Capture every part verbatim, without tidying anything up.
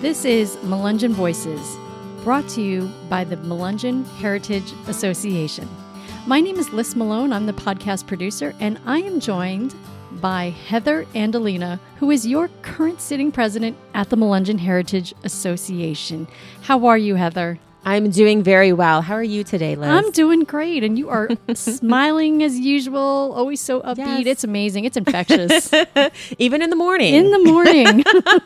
This is Melungeon Voices, brought to you by the Melungeon Heritage Association. My name is Liz Malone. I'm the podcast producer, and I am joined by Heather Andolina, who is your current sitting president at the Melungeon Heritage Association. How are you, Heather? I'm doing very well. How are you today, Liz? I'm doing great, and you are smiling as usual, always so upbeat. Yes. It's amazing. It's infectious. Even in the morning. In the morning.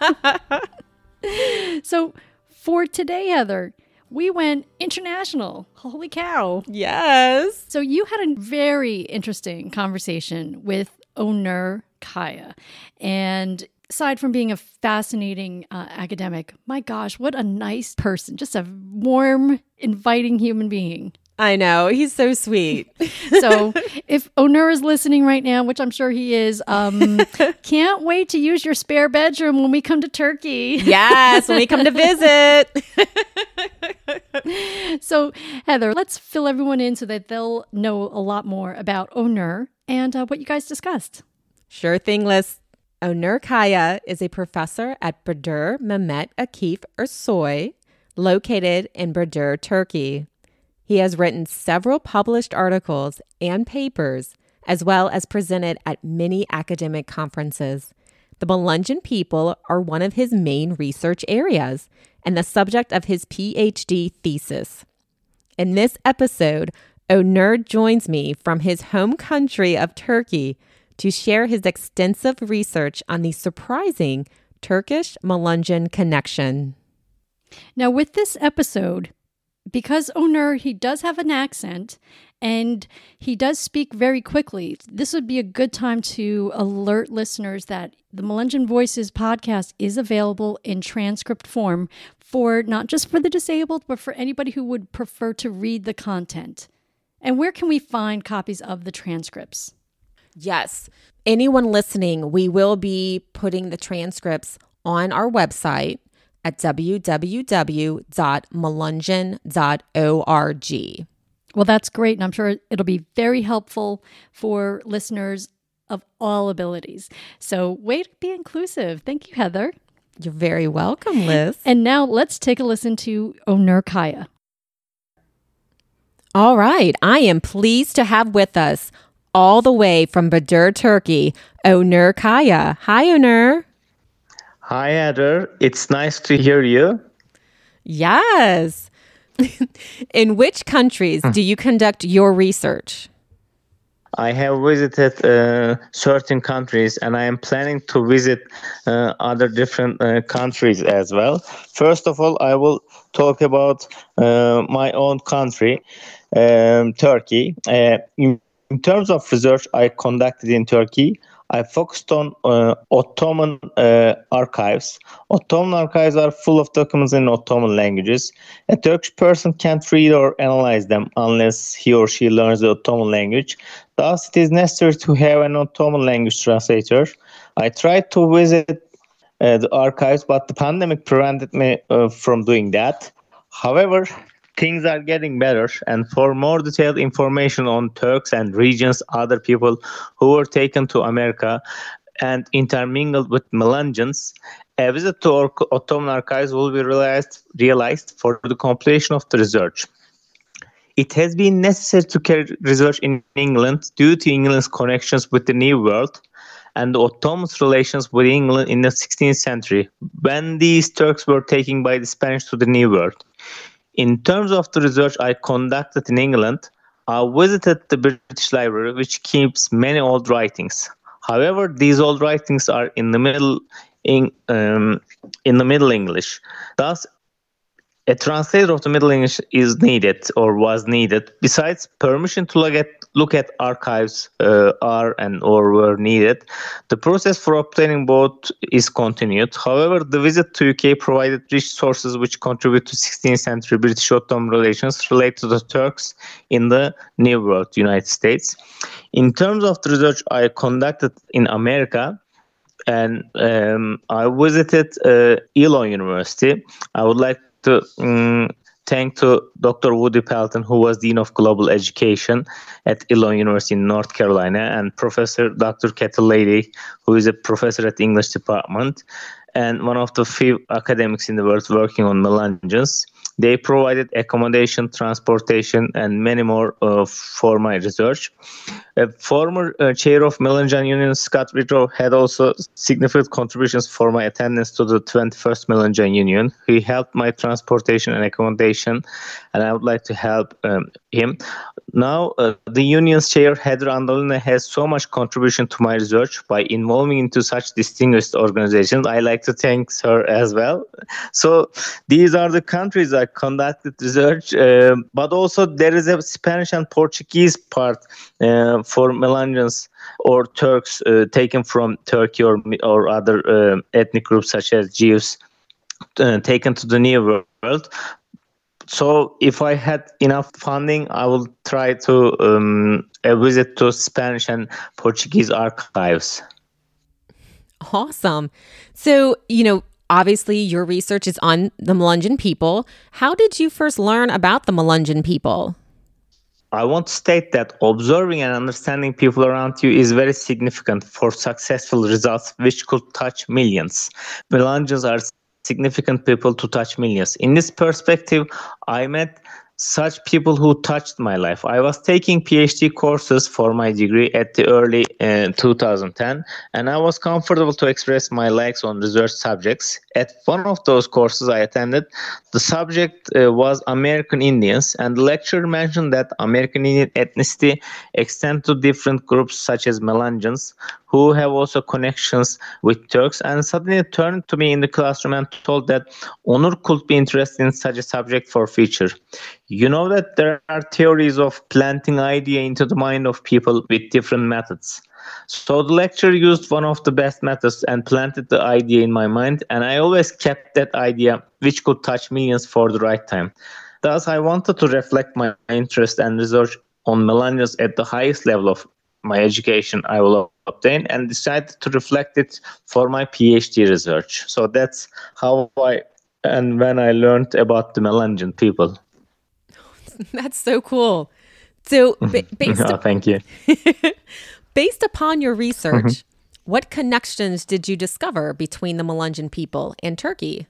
So for today, Heather, we went international. Holy cow. Yes. So you had a very interesting conversation with Onur Kaya. And aside from being a fascinating uh, academic, my gosh, what a nice person. Just a warm, inviting human being. I know. He's so sweet. So if Onur is listening right now, which I'm sure he is, um, can't wait to use your spare bedroom when we come to Turkey. Yes, when we come to visit. So, Heather, let's fill everyone in so that they'll know a lot more about Onur and uh, what you guys discussed. Sure thing, Liz. Onur Kaya is a professor at Burdur Mehmet Akif Ersoy, located in Burdur, Turkey. He has written several published articles and papers, as well as presented at many academic conferences. The Melungeon people are one of his main research areas and the subject of his P H D thesis. In this episode, Onur joins me from his home country of Turkey to share his extensive research on the surprising Turkish-Melungeon connection. Now, with this episode, because Onur, he does have an accent and he does speak very quickly, this would be a good time to alert listeners that the Melungeon Voices podcast is available in transcript form for not just for the disabled, but for anybody who would prefer to read the content. And where can we find copies of the transcripts? Yes. Anyone listening, we will be putting the transcripts on our website at w w w dot melungeon dot org. Well, that's great. And I'm sure it'll be very helpful for listeners of all abilities. So way to be inclusive. Thank you, Heather. You're very welcome, Liz. And now let's take a listen to Onur Kaya. All right. I am pleased to have with us all the way from Burdur, Turkey, Onur Kaya. Hi, Onur. Hi, Heather. It's nice to hear you. Yes. In which countries do you conduct your research? I have visited uh, certain countries and I am planning to visit uh, other different uh, countries as well. First of all, I will talk about uh, my own country, um, Turkey. Uh, in, in terms of research I conducted in Turkey, I focused on uh, Ottoman uh, archives. Ottoman archives are full of documents in Ottoman languages. A Turkish person can't read or analyze them unless he or she learns the Ottoman language. Thus, it is necessary to have an Ottoman language translator. I tried to visit uh, the archives, but the pandemic prevented me uh, from doing that. However, things are getting better, and for more detailed information on Turks and regions, other people who were taken to America and intermingled with Melungeons, a visit to our Ottoman archives will be realized, realized for the completion of the research. It has been necessary to carry research in England due to England's connections with the New World and the Ottomans' relations with England in the sixteenth century, when these Turks were taken by the Spanish to the New World. In terms of the research I conducted in England, I visited the British Library, which keeps many old writings. However, these old writings are in the middle in um, in the Middle English. Thus, a translator of the Middle English is needed or was needed. Besides, permission to look at look at archives uh, are and or were needed. The process for obtaining both is continued. However, the visit to U K provided rich sources which contribute to sixteenth century British-Ottoman relations related to the Turks in the New World, United States. In terms of the research I conducted in America, and um, I visited uh, Elon University. I would like to um, thank to Doctor Woody Pelton, who was Dean of Global Education at Elon University in North Carolina, and Professor Doctor Kettle Lady, who is a professor at the English department. and one of the few academics in the world working on Melungeons. They provided accommodation, transportation, and many more uh, for my research. A former uh, chair of Melungeon Union, Scott Rittrow, had also significant contributions for my attendance to the twenty-first Melungeon Union. He helped my transportation and accommodation, and I would like to help um, him. Now, uh, the union's chair, Heather Andolina, has so much contribution to my research by involving into such distinguished organizations. I like to thank her as well. So these are the countries I conducted research, uh, but also there is a Spanish and Portuguese part uh, for Melungeons or Turks uh, taken from Turkey or or other uh, ethnic groups such as Jews uh, taken to the New World. So if I had enough funding, I will try to um, a visit to Spanish and Portuguese archives. Awesome. So, you know, obviously your research is on the Melungeon people. How did you first learn about the Melungeon people? I want to state that observing and understanding people around you is very significant for successful results which could touch millions. Melungeons are significant people to touch millions. In this perspective, I met such people who touched my life. I was taking PhD courses for my degree at the early uh, two thousand ten, and I was comfortable to express my likes on research subjects. At one of those courses I attended, the subject uh, was American Indians, and the lecturer mentioned that American Indian ethnicity extends to different groups such as Melungeons, who have also connections with Turks, and suddenly turned to me in the classroom and told that Onur could be interested in such a subject for future. You know that there are theories of planting idea into the mind of people with different methods. So the lecturer used one of the best methods and planted the idea in my mind, and I always kept that idea which could touch millions for the right time. Thus, I wanted to reflect my interest and research on Melungeons at the highest level of my education I will obtain, and decided to reflect it for my PhD research. So that's how I and when I learned about the Melungeon people. That's so cool. So ba- based oh, thank you. Based upon your research, Mm-hmm. what connections did you discover between the Melungeon people and Turkey?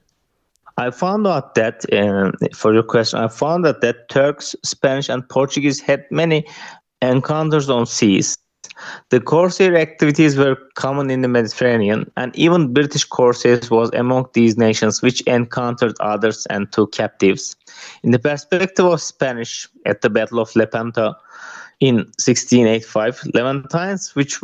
I found out that, uh, for your question, I found out that Turks, Spanish, and Portuguese had many encounters on seas. The corsair activities were common in the Mediterranean, and even British corsairs was among these nations which encountered others and took captives. In the perspective of Spanish, at the Battle of Lepanto in sixteen eighty-five, Levantines, which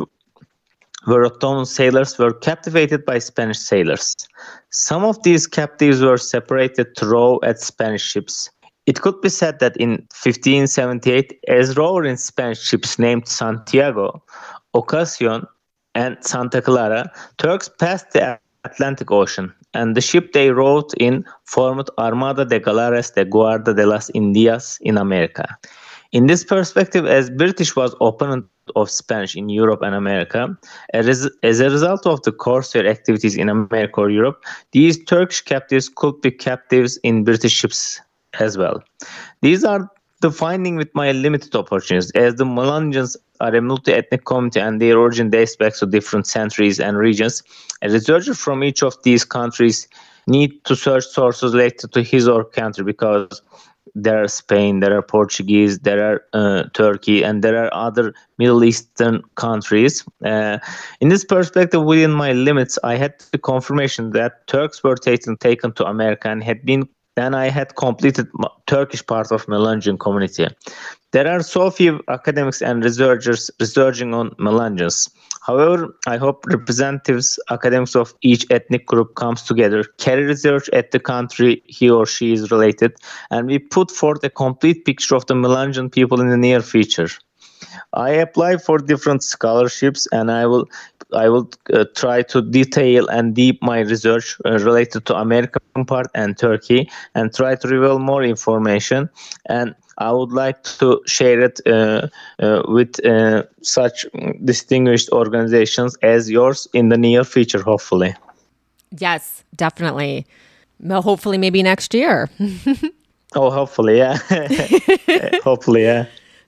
were Ottoman sailors, were captivated by Spanish sailors. Some of these captives were separated to row at Spanish ships. It could be said that in fifteen seventy-eight, as rowers in Spanish ships named Santiago, Ocasión, and Santa Clara, Turks passed the Atlantic Ocean, and the ship they rowed in formed Armada de Galeras de Guarda de las Indias in America. In this perspective, as British was opponent of Spanish in Europe and America, as, as a result of the corsair activities in America or Europe, these Turkish captives could be captives in British ships as well. These are the finding with my limited opportunities, as the Melungeons are a multi-ethnic community and their origin dates back to different centuries and regions. A researcher from each of these countries need to search sources related to his or her country, because there are Spain, there are Portuguese, there are uh, Turkey, and there are other Middle Eastern countries. Uh, in this perspective, within my limits, I had the confirmation that Turks were taken, taken to America and had been Then I had completed Turkish part of Melungeon community. There are so few academics and researchers researching on Melungeons. However, I hope representatives, academics of each ethnic group comes together, carry research at the country he or she is related, and we put forth a complete picture of the Melungeon people in the near future. I apply for different scholarships, and I will I will uh, try to detail and deep my research uh, related to American part and Turkey, and try to reveal more information. And I would like to share it uh, uh, with uh, such distinguished organizations as yours in the near future, hopefully. Yes, definitely. Well, hopefully, maybe next year. oh, hopefully, yeah. hopefully, yeah.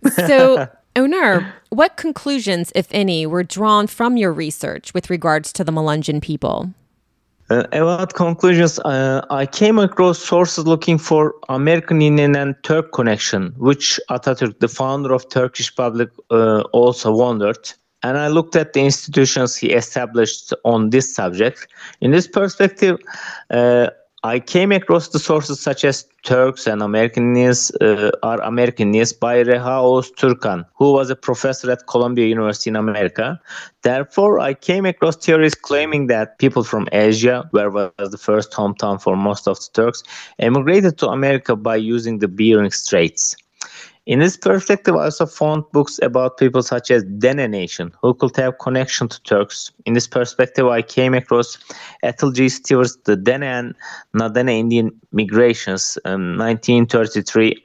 So, Onur, what conclusions, if any, were drawn from your research with regards to the Melungeon people? Uh, about conclusions, uh, I came across sources looking for American Indian and Turk connection, which Atatürk, the founder of Turkish Republic, uh, also wondered. And I looked at the institutions he established on this subject. In this perspective, uh, I came across the sources such as Turks and American Indians uh, are American Indians by Reha Oğuz Türkan, who was a professor at Columbia University in America. Therefore, I came across theories claiming that people from Asia, where was the first hometown for most of the Turks, emigrated to America by using the Bering Straits. In this perspective, I also found books about people such as Dene Nation, who could have connection to Turks. In this perspective, I came across Ethel G. Stewart's The Dene and Nadene Indian Migrations, um, nineteen thirty-three,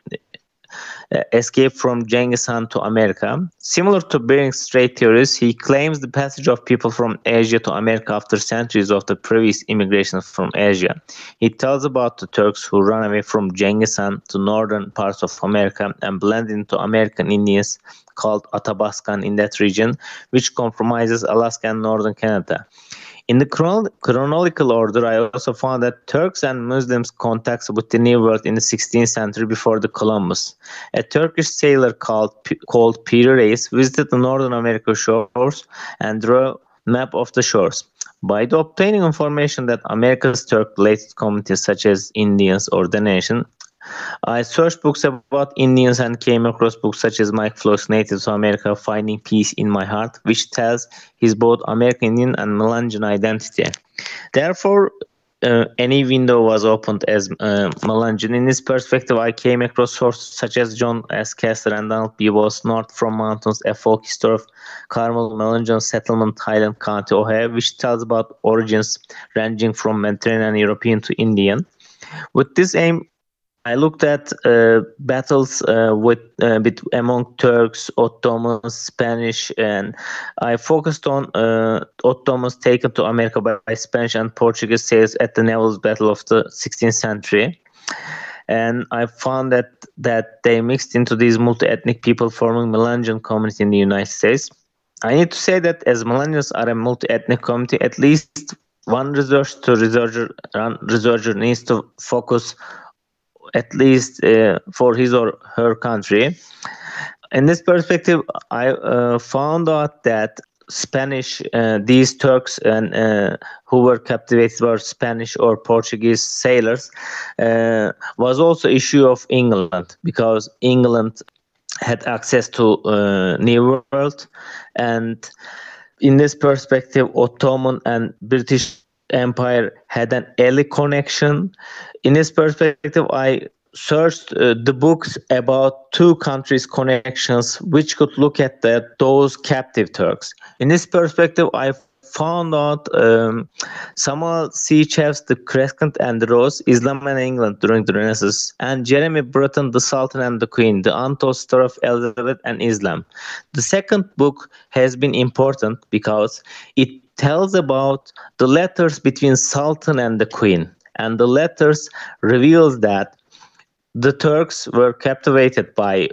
uh, escape from Genghis Khan to America. Similar to Bering Strait theories, he claims the passage of people from Asia to America after centuries of the previous immigration from Asia. He tells about the Turks who ran away from Genghis Khan to northern parts of America and blended into American Indians called Athabaskan in that region, which compromises Alaska and northern Canada. In the chron- chronological order, I also found that Turks and Muslims contacts with the New World in the sixteenth century before the Columbus. A Turkish sailor called called Peter Reis visited the Northern American shores and drew a map of the shores. By the obtaining information that America's Turk-related communities such as Indians or the nation, I searched books about Indians and came across books such as Mike Floyd's Native to America, Finding Peace in My Heart, which tells his both American Indian and Melanesian identity. Therefore, uh, any window was opened as uh, Melanesian. In this perspective, I came across sources such as John S. Kessler and Donald B. Voss, North from Mountains, A Folk History of Carmel Melanesian Settlement, Highland County, Ohio, which tells about origins ranging from Mediterranean European to Indian. With this aim, I looked at uh, battles uh, with, uh, with among Turks, Ottomans, Spanish, and I focused on uh, Ottomans taken to America by, by Spanish and Portuguese sailors at the naval battle of the sixteenth century. And I found that that they mixed into these multi-ethnic people forming Melanesian community in the United States. I need to say that as Melanesians are a multi-ethnic community, at least one research to researcher, researcher needs to focus at least uh, for his or her country. In this perspective, I uh, found out that Spanish, uh, these Turks and uh, who were captivated by Spanish or Portuguese sailors, uh, was also issue of England, because England had access to uh, New World, and in this perspective, Ottoman and British Empire had an early connection. In this perspective, I searched uh, the books about two countries' connections, which could look at the, those captive Turks. In this perspective, I found out um, Samuel C. Chev's The Crescent and the Rose, Islam and England during the Renaissance, and Jeremy Breton, The Sultan and the Queen, The Untold Story of Elizabeth and Islam. The second book has been important because it tells about the letters between Sultan and the Queen. And the letters reveals that the Turks were captivated by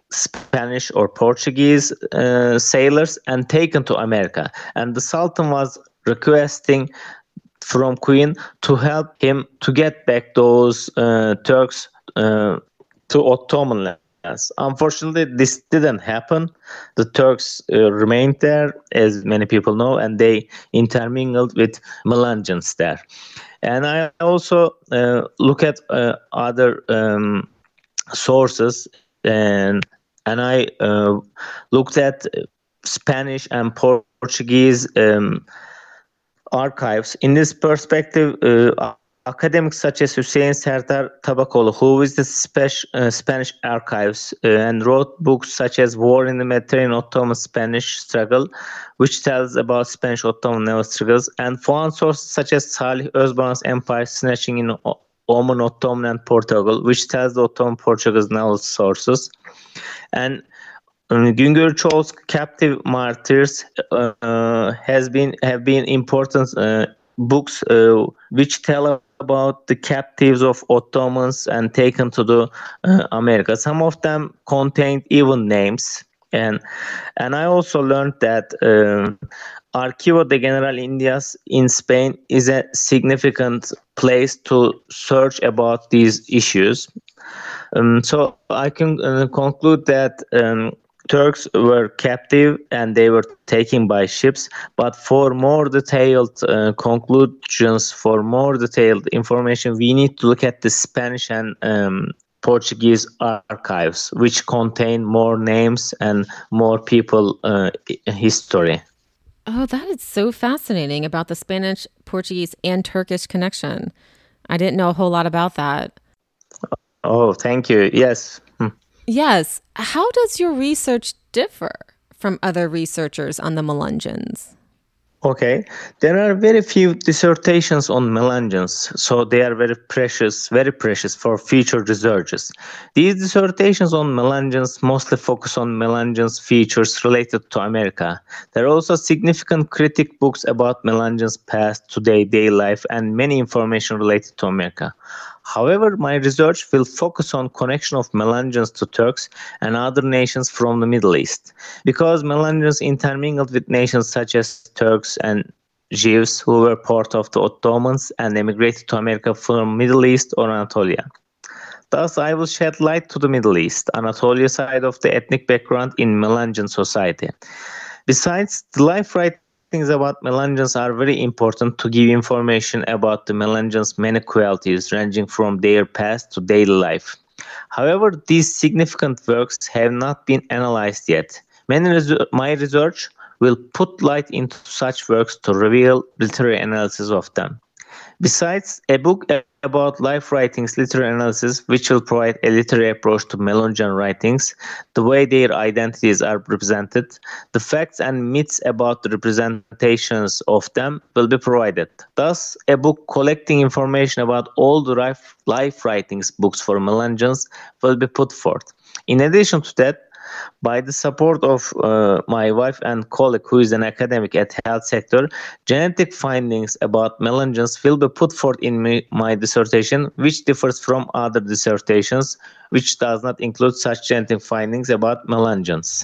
Spanish or Portuguese uh, sailors and taken to America. And the Sultan was requesting from Queen to help him to get back those uh, Turks uh, to Ottoman lands. Unfortunately, this didn't happen. The Turks uh, remained there, as many people know, and they intermingled with Melanesians there. And I also uh, look at uh, other um, sources, and and I uh, looked at Spanish and Portuguese um, archives. In this perspective, uh, academics such as Hüseyin Serdar Tabakoğlu, who visited Spe- uh, Spanish archives uh, and wrote books such as War in the Mediterranean, Ottoman-Spanish Struggle, which tells about Spanish-Ottoman naval struggles, and found sources such as Salih Özbaran's Empire Snatching in o- Oman, Ottoman and Portugal, which tells the Ottoman-Portuguese naval sources. And um, Güngör Çoğul's Captive Martyrs uh, uh, has been have been important uh, books uh, which tell about the captives of Ottomans and taken to the uh, America. Some of them contained even names. And and I also learned that um, Archivo de General Indias in Spain is a significant place to search about these issues. Um, so I can uh, conclude that um, Turks were captive and they were taken by ships. But for more detailed uh, conclusions, for more detailed information, we need to look at the Spanish and um, Portuguese archives, which contain more names and more people uh, history. Oh, that is so fascinating about the Spanish, Portuguese, and Turkish connection. I didn't know a whole lot about that. Oh, thank you. Yes. Yes. How does your research differ from other researchers on the Melungeons? Okay, there are very few dissertations on Melungeons, so they are very precious, very precious for future researchers. These dissertations on Melungeons mostly focus on Melungeons features related to America. There are also significant critic books about Melungeons' past, today, daily life, and many information related to America. However, my research will focus on connection of Melungeons to Turks and other nations from the Middle East, because Melungeons intermingled with nations such as Turks and Jews who were part of the Ottomans and emigrated to America from Middle East or Anatolia. Thus, I will shed light to the Middle East, Anatolia side of the ethnic background in Melungeon society. Besides, the life writings about Melungeons are very important to give information about the Melungeons' many qualities ranging from their past to daily life. However, these significant works have not been analyzed yet. Many resu- my research will put light into such works to reveal literary analysis of them. Besides, a book about life writings literary analysis, which will provide a literary approach to Melungeon writings, the way their identities are represented, the facts and myths about the representations of them will be provided. Thus, a book collecting information about all the life, life writings books for Melungeons will be put forth. In addition to that, by the support of uh, my wife and colleague who is an academic at health sector, genetic findings about Melungeons will be put forth in my, my dissertation, which differs from other dissertations, which does not include such genetic findings about Melungeons.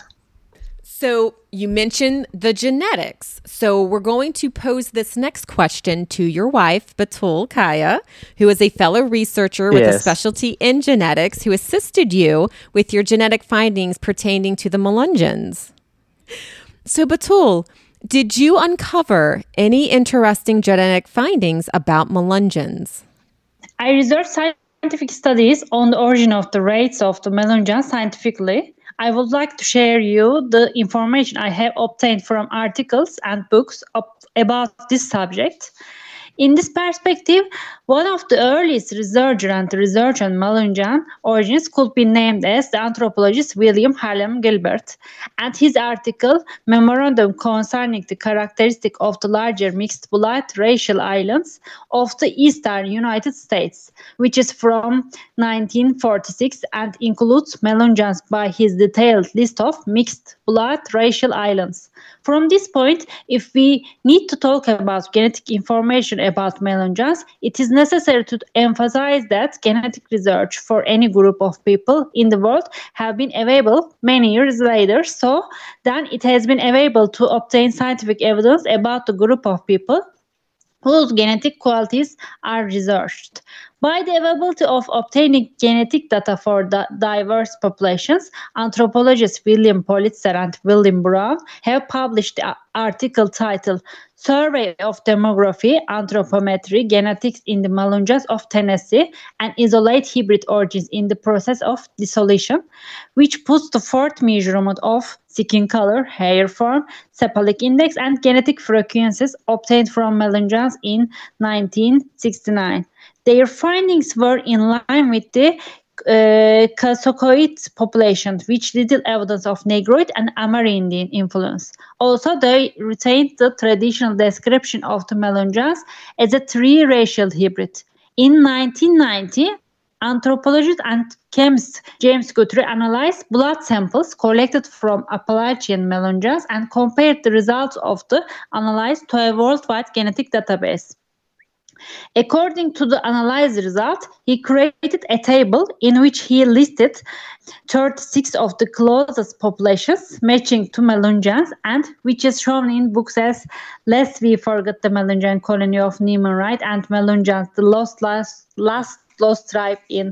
So you mentioned the genetics. So we're going to pose this next question to your wife, Batul Kaya, who is a fellow researcher with Yes. a specialty in genetics, who assisted you with your genetic findings pertaining to the Melungeons. So Batul, did you uncover any interesting genetic findings about Melungeons? I researched scientific studies on the origin of the race of the Melungeons scientifically. I would like to share you the information I have obtained from articles and books op- about this subject. In this perspective, one of the earliest researcher and research on Melungeon origins could be named as the anthropologist William Harlem Gilbert, and his article Memorandum Concerning the Characteristic of the Larger Mixed Blood Racial Islands of the Eastern United States, which is from nineteen forty-six and includes Melungeons by his detailed list of mixed blood racial islands. From this point, if we need to talk about genetic information about Melungeons, it is necessary to emphasize that genetic research for any group of people in the world have been available many years later. So then it has been available to obtain scientific evidence about the group of people whose genetic qualities are researched. By the availability of obtaining genetic data for the diverse populations, anthropologists William Politzer and William Brown have published the article titled Survey of Demography, Anthropometry, Genetics in the Melungeons of Tennessee, and Isolate Hybrid Origins in the Process of Dissolution, which puts the fourth measurement of skin color, hair form, cephalic index, and genetic frequencies obtained from Melungeons in nineteen sixty-nine. Their findings were in line with the uh, Casocoid population, which little evidence of Negroid and Amerindian influence. Also, they retained the traditional description of the Melungeons as a three-racial hybrid. In nineteen ninety, anthropologist and chemist James Guthrie analyzed blood samples collected from Appalachian Melungeons and compared the results of the analysis to a worldwide genetic database. According to the analysis result, he created a table in which he listed thirty-six of the closest populations matching to Melungeons, and which is shown in books as Lest We Forget the Melungeon Colony of Neiman Wright and Melungeons, the Lost Last, Last Lost Tribe in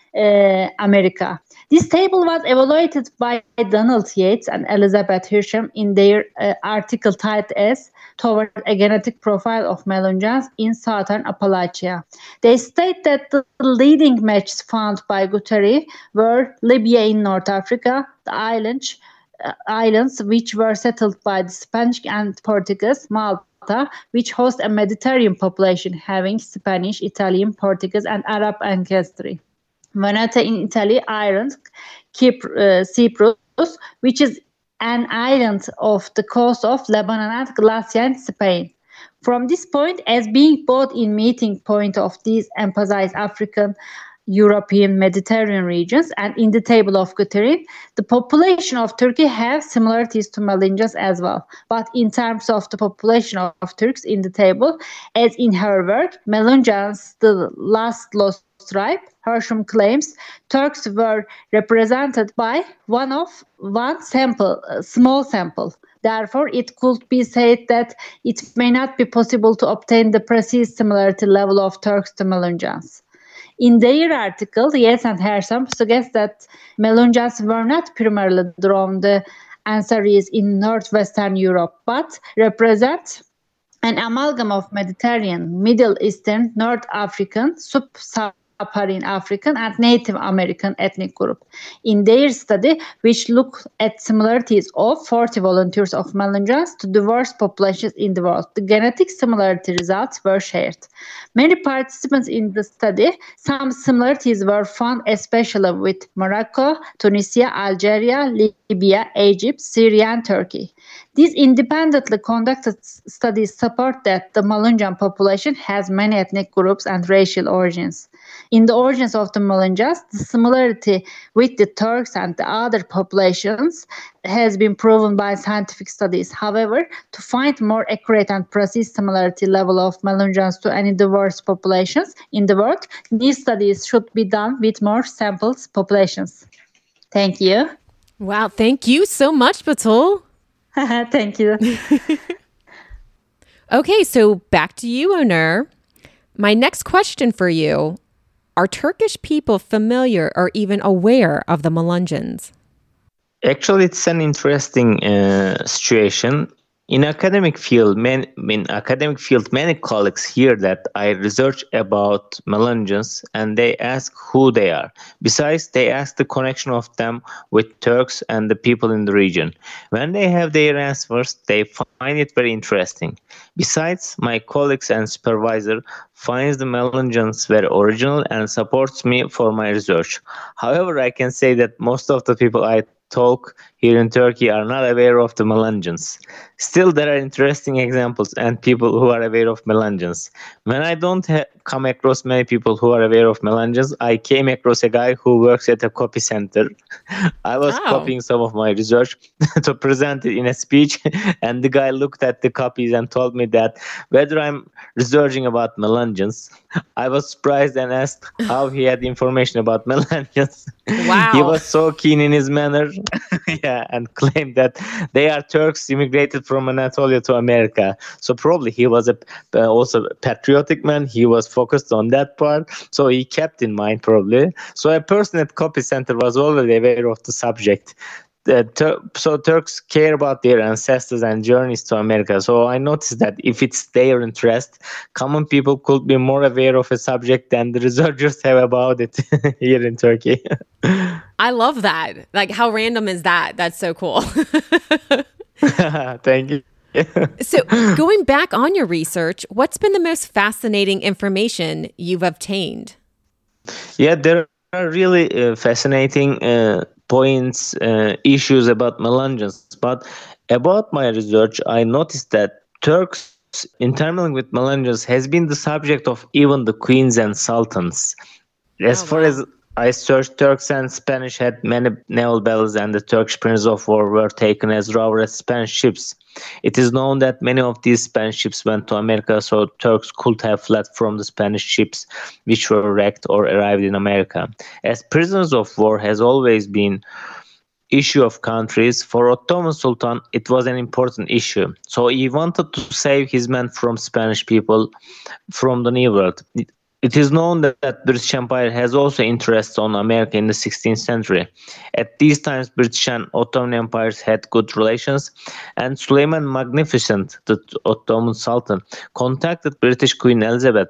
uh, America. This table was evaluated by Donald Yates and Elizabeth Hirschham in their uh, article titled as Toward a Genetic Profile of Melungeons in Southern Appalachia. They state that the leading matches found by Guthrie were Libya in North Africa, the islands, uh, islands which were settled by the Spanish and Portuguese, Malta, which hosts a Mediterranean population having Spanish, Italian, Portuguese, and Arab ancestry. Veneta in Italy, Ireland, Cypr- uh, Cyprus, which is an island off the coast of Lebanon and Galicia in Spain. From this point, as being both in meeting point of these emphasized African, European, Mediterranean regions, and in the table of Guthrie, the population of Turkey have similarities to Melungeons as well. But in terms of the population of, of Turks in the table, as in her work, Melungeons, the last lost tribe, Hirschham claims Turks were represented by one of one sample, a small sample. Therefore, it could be said that it may not be possible to obtain the precise similarity level of Turks to Melungeons. In their article, Yates and Hirschham suggest that Melungeons were not primarily drawn the ancestries in northwestern Europe, but represent an amalgam of Mediterranean, Middle Eastern, North African, sub-Saharan African, and Native American ethnic group. In their study, which looked at similarities of forty volunteers of Melungeons to diverse populations in the world, the genetic similarity results were shared. Many participants in the study, some similarities were found especially with Morocco, Tunisia, Algeria, Libya, Egypt, Syria, and Turkey. These independently conducted studies support that the Melungeon population has many ethnic groups and racial origins. In the origins of the Melungeons, the similarity with the Turks and the other populations has been proven by scientific studies. However, to find more accurate and precise similarity level of Melungeons to any diverse populations in the world, these studies should be done with more samples populations. Thank you. Wow, thank you so much, Batul. Thank you. Okay, so back to you, Onur. My next question for you. Are Turkish people familiar or even aware of the Melungeons? Actually, it's an interesting uh, situation. In academic field, man, in academic field, many colleagues hear that I research about Melungeons and they ask who they are. Besides, they ask the connection of them with Turks and the people in the region. When they have their answers, they find it very interesting. Besides, my colleagues and supervisor finds the Melungeons very original and supports me for my research. However, I can say that most of the people I talk here in Turkey are not aware of the Melungeons. Still, there are interesting examples and people who are aware of Melungeons. When I don't ha- come across many people who are aware of Melungeons, I came across a guy who works at a copy center. I was Oh. copying some of my research to present it in a speech, and the guy looked at the copies and told me that whether I'm researching about Melungeons, I was surprised and asked how he had information about Melungeons. Wow. He was so keen in his manner, yeah, and claimed that they are Turks immigrated from Anatolia to America. So probably he was a uh, also a patriotic man. He was focused on that part, so he kept in mind probably. So a person at Copy Center was already aware of the subject. Uh, Tur- so Turks care about their ancestors and journeys to America. So I noticed that if it's their interest, common people could be more aware of a subject than the researchers have about it here in Turkey. I love that. Like, how random is that? That's so cool. Thank you. So going back on your research, what's been the most fascinating information you've obtained? Yeah, there are really uh, fascinating uh, points, uh, issues about Melungeons. But about my research, I noticed that Turks intermingling with Melungeons has been the subject of even the queens and sultans. As Oh, far wow. as I searched Turks and Spanish had many naval battles and the Turkish prisoners of war were taken as rowers as Spanish ships. It is known that many of these Spanish ships went to America, so Turks could have fled from the Spanish ships which were wrecked or arrived in America. As prisoners of war has always been issue of countries, for Ottoman Sultan it was an important issue. So he wanted to save his men from Spanish people from the New World. It, it is known that, that British Empire has also interests on America in the sixteenth century. At these times, British and Ottoman empires had good relations, and Suleiman Magnificent, the Ottoman Sultan, contacted British Queen Elizabeth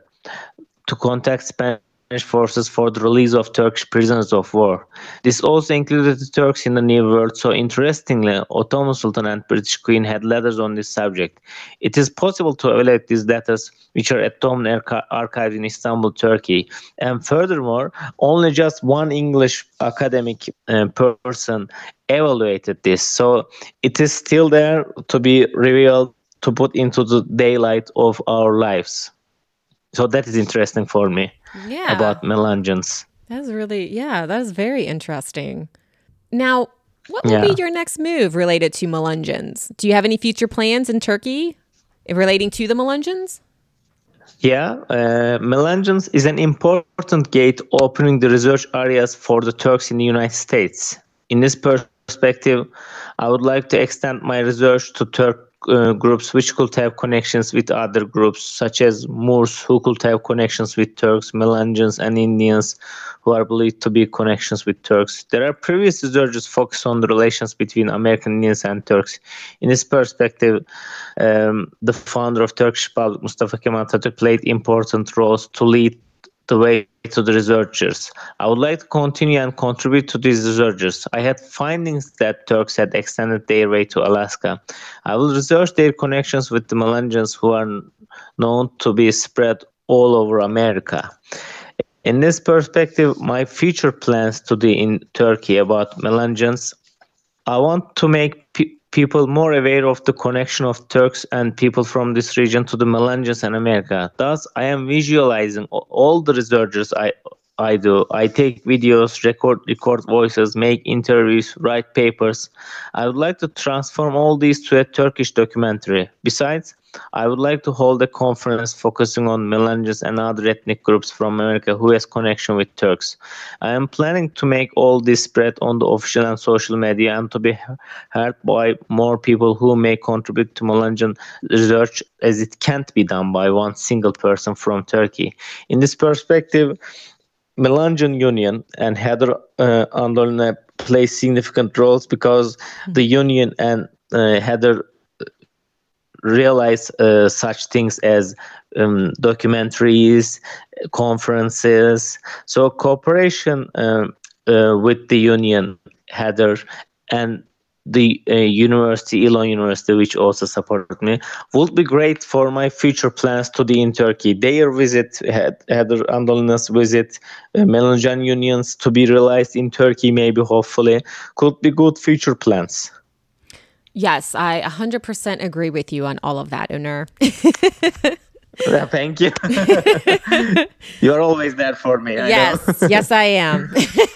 to contact Spanish forces for the release of Turkish prisoners of war. This also included the Turks in the New World, so interestingly, Ottoman Sultan and British Queen had letters on this subject. It is possible to evaluate these letters, which are at Ottoman archives in Istanbul, Turkey. And furthermore, only just one English academic uh, person evaluated this, so it is still there to be revealed, to put into the daylight of our lives. So that is interesting for me. Yeah. About Melungeons. That's really, yeah, that is very interesting. Now, what will yeah. be your next move related to Melungeons? Do you have any future plans in Turkey relating to the Melungeons? Yeah, uh, Melungeons is an important gate opening the research areas for the Turks in the United States. In this perspective, I would like to extend my research to Turk Uh, groups which could have connections with other groups, such as Moors, who could have connections with Turks, Melungeons, and Indians, who are believed to be connections with Turks. There are previous researches focused on the relations between American Indians and Turks. In this perspective, um, the founder of Turkish Republic, Mustafa Kemal Atatürk, played important roles to lead the way to the researchers. I would like to continue and contribute to these researchers. I had findings that Turks had extended their way to Alaska. I will research their connections with the Melungeons, who are known to be spread all over America. In this perspective, my future plans to be in Turkey about Melungeons, I want to make pe- people more aware of the connection of Turks and people from this region to the Melungeons and America. Thus, I am visualizing all the researchers I I do. I take videos, record record voices, make interviews, write papers. I would like to transform all these to a Turkish documentary. Besides, I would like to hold a conference focusing on Melungeons and other ethnic groups from America who has connection with Turks. I am planning to make all this spread on the official and social media and to be heard by more people who may contribute to Melungeon research, as it can't be done by one single person from Turkey. In this perspective, Melungeon Union and Heather uh, Andolina play significant roles because the union and uh, Heather realize uh, such things as um, documentaries, conferences. So cooperation uh, uh, with the union, Heather, and the uh, university, Elon University, which also supported me, would be great for my future plans to be in Turkey. Their visit, Heather Andolina's visit, uh, Melungeon unions to be realized in Turkey, maybe, hopefully, could be good future plans. Yes, I one hundred percent agree with you on all of that, Onur. Yeah, thank you. You're always there for me. I yes, know. yes, I am.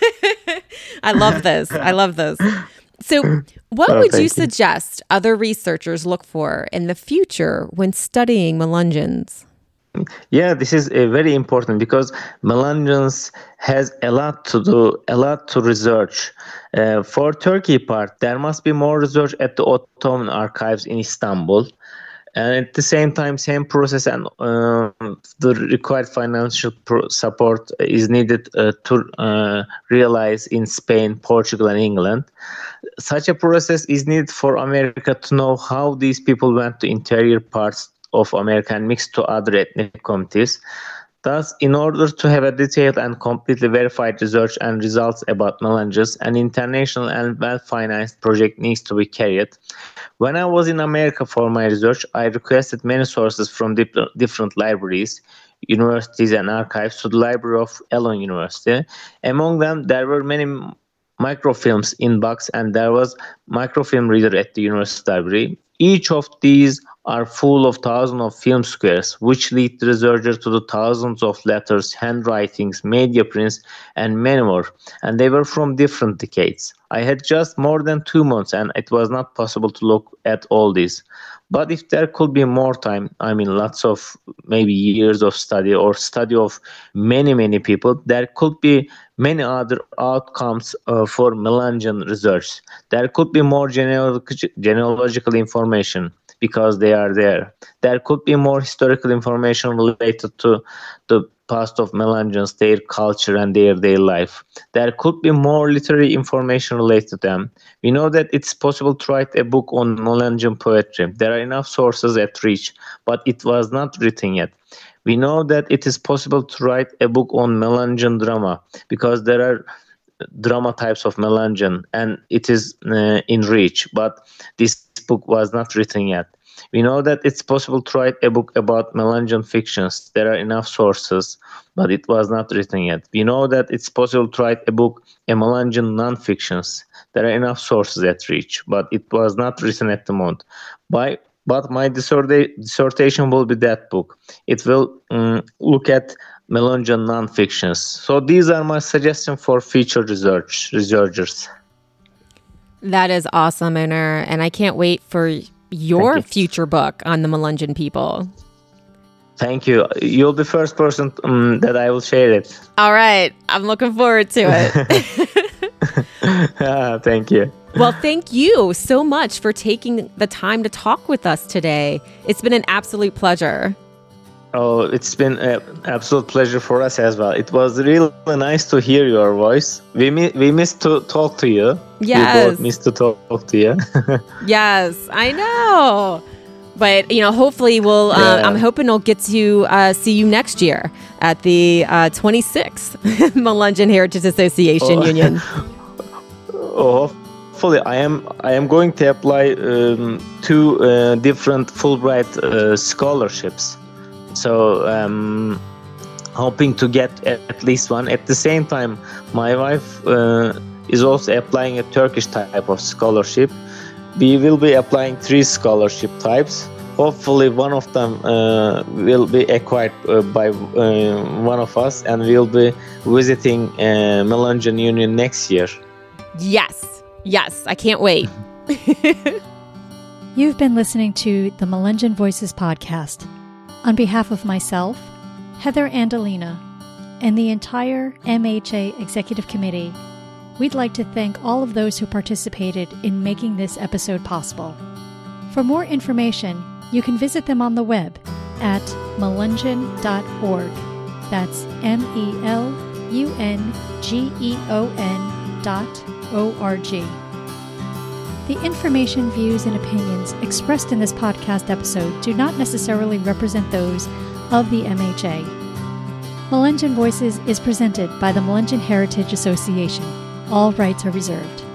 I love this. I love this. So what oh, would you, you suggest other researchers look for in the future when studying Melungeons? Yeah, this is uh, very important because Melungeons has a lot to do, a lot to research. Uh, for Turkey part, there must be more research at the Ottoman archives in Istanbul. And at the same time, same process and uh, the required financial pro- support is needed uh, to uh, realize in Spain, Portugal, and England. Such a process is needed for America to know how these people went to interior parts of America and mixed to other ethnic communities. Thus, in order to have a detailed and completely verified research and results about Melungeons, an international and well-financed project needs to be carried. When I was in America for my research, I requested many sources from dip- different libraries, universities, and archives to the library of Elon University. Among them, there were many microfilms in box, and there was microfilm reader at the university library. Each of these are full of thousands of film squares, which lead the researcher to the thousands of letters, handwritings, media prints, and many more. And they were from different decades. I had just more than two months, and it was not possible to look at all these. But if there could be more time, I mean, lots of maybe years of study or study of many, many people, there could be many other outcomes uh, for melangen research. There could be more genealog- genealogical information because they are there. There could be more historical information related to the past of melangens, their culture, and their daily life. There could be more literary information related to them. We know that it's possible to write a book on melangen poetry. There are enough sources at reach, but it was not written yet. We know that it is possible to write a book on melangen drama because there are drama types of melangen and it is uh, in reach, but this book was not written yet. We know that it's possible to write a book about melangen fictions. There are enough sources, but it was not written yet. We know that it's possible to write a book, a melangen non-fictions. There are enough sources at reach, but it was not written at the moment. By But my dissertation will be that book. It will um, look at melangen non-fictions. So these are my suggestions for future research researchers. That is awesome, Onur. And I can't wait for your you. future book on the melangen people. Thank you. You'll be the first person um, that I will share it. All right. I'm looking forward to it. ah, thank you. Well, thank you so much for taking the time to talk with us today. It's been an absolute pleasure. Oh, it's been an absolute pleasure for us as well. It was really nice to hear your voice. We mi- we missed to talk to you. Yes. We both missed to talk to you. Yes, I know. But, you know, hopefully we'll, uh, yeah. I'm hoping we'll get to uh, see you next year at the uh, twenty-sixth Melangen Heritage Association oh. Union. Oh, hopefully I am I am going to apply um, two uh, different Fulbright uh, scholarships. So um, hoping to get at least one. At the same time, my wife uh, is also applying a Turkish type of scholarship. We will be applying three scholarship types. Hopefully one of them uh, will be acquired uh, by uh, one of us, and we'll be visiting uh, Melangen Union next year. Yes, yes, I can't wait. You've been listening to the Melangen Voices podcast. On behalf of myself, Heather Andalina, and the entire M H A Executive Committee, we'd like to thank all of those who participated in making this episode possible. For more information, you can visit them on the web at melungen dot org. That's M E L U N G E O N dot O R G. The information, views, and opinions expressed in this podcast episode do not necessarily represent those of the M H A. Melangen Voices is presented by the Melangen Heritage Association. All rights are reserved.